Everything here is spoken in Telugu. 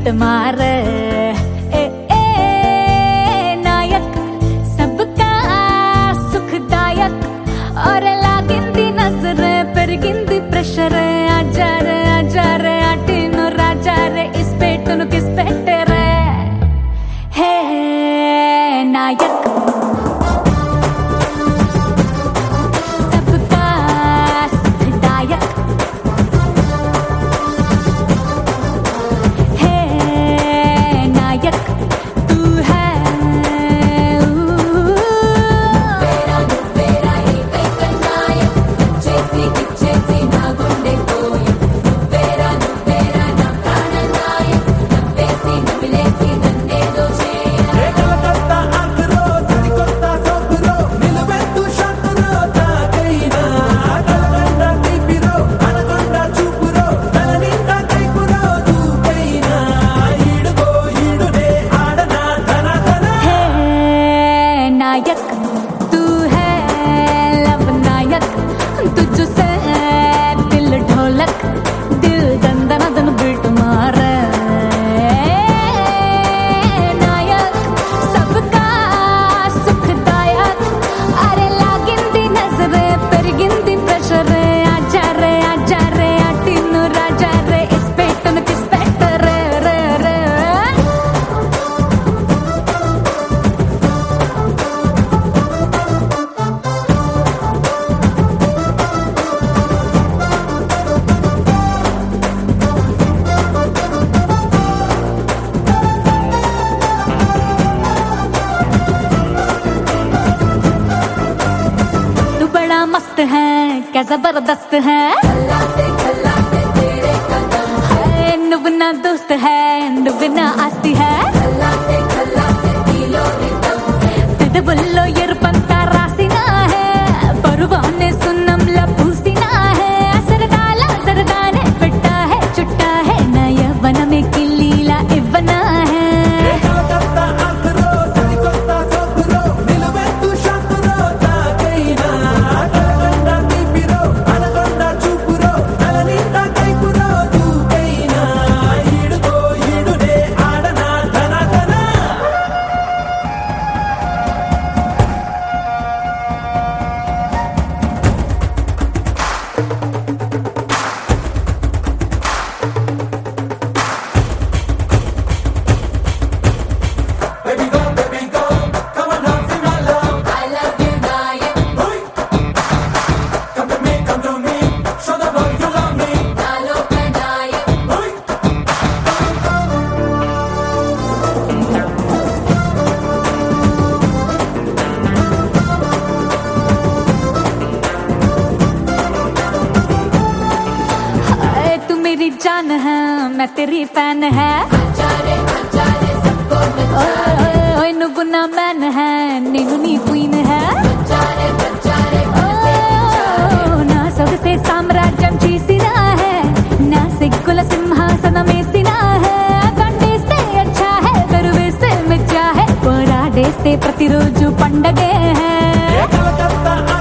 बीट मारे नायक सबका सुखदायक और लागिंदी नजर పెరిగింది ప్రెషర్ ఆజారే ఆటిను రాజారే ఇస్ పెట్టును కిస్ పెట్టరే హే నాయక్ तू है लब नायक तुझसे दिल ढोलक दिल दंदन दन बीट मारे नायक सबका सुखदायक अरे लागिंदी नजरे పెరిగింది ప్రెషర్ ఆజారే ఆటిను రాజారే ఇస్ పెట్టను కిస్ పెట్టరే రే రే मस्त है क्या जबरदस्त है नुबना दोस्त है नुबना आस्ती है तिदबुल्लो ఎరుపంతా రాసినా है పరువానే సున్నంలా పూసినా है సరదానే పెట్టా है చుట్టా है నా యవ్వనమే కిల్లీలా ఇవ్వనా है मेरी जान है मैं तेरी फैन है ओए नुबुना मैन है नीनु नी क्वीन है ना సొగసే సామ్రాజ్యం చేసినా है ना సిగ్గుల సింహాసనం వేసినా है కండేస్తే अच्छा है కరువేస్తే మెచ్చా है పోరాడేస్తే ప్రతిరోజు పండగే है